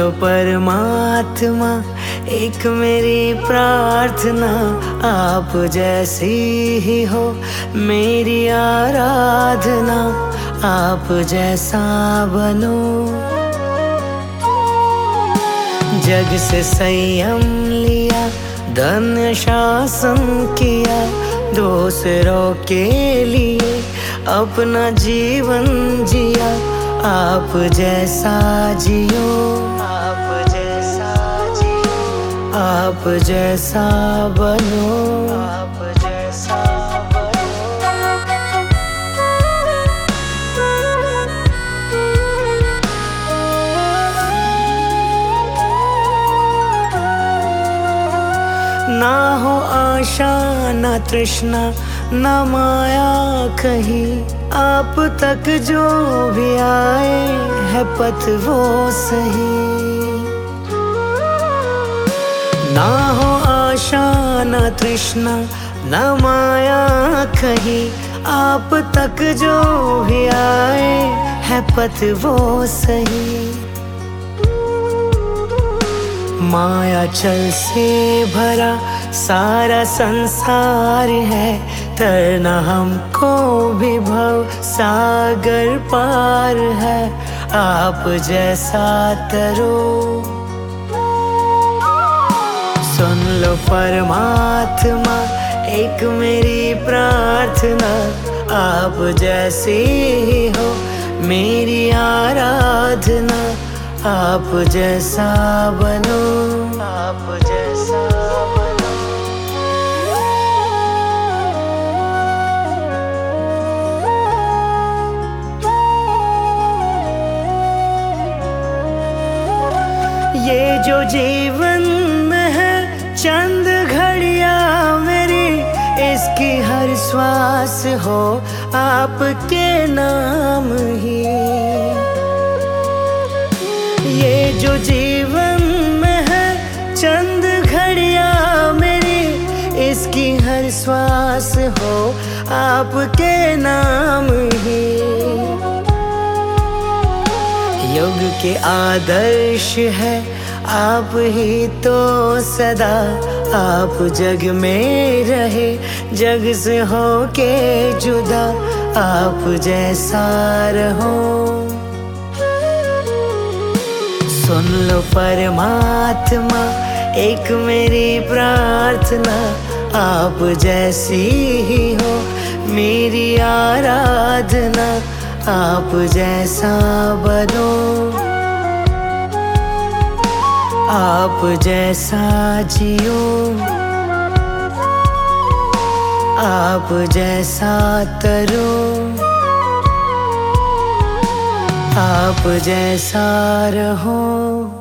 लो परमात्मा, एक मेरी प्रार्थना, आप जैसी ही हो मेरी आराधना, आप जैसा बनो। जग से संयम लिया, धन शासन किया, दूसरों के लिए अपना जीवन जिया, आप जैसा जियो, आप जैसा जियो, आप जैसा बनो, आप जैसा ना हो आशा ना तृष्णा ना माया कहीं, आप तक जो भी आए है पथ वो सही। ना हो आशा ना तृष्णा ना माया कहीं, आप तक जो भी आए है पथ वो सही। माया चल से भरा सारा संसार है, तरना हमको भी भव सागर पार है, आप जैसा तरो। सुन लो परमात्मा, एक मेरी प्रार्थना, आप जैसे ही हो मेरी आराधना, आप जैसा बनो, आप जैसा बनो। ये जो जीवन में है चंद घड़ियां मेरी, इसकी हर श्वास हो आपके नाम ही। ये जो जीवन में है चंद घड़ियां मेरी, इसकी हर श्वास हो आपके नाम ही। युग के आदर्श है आप ही तो सदा, आप जग में रहे जग से हो के जुदा, आप जैसा रहो। सुन लो परमात्मा, एक मेरी प्रार्थना, आप जैसी ही हो मेरी आराधना, आप जैसा बनो, आप जैसा जियो, आप जैसा तरो, आप जैसा रहो।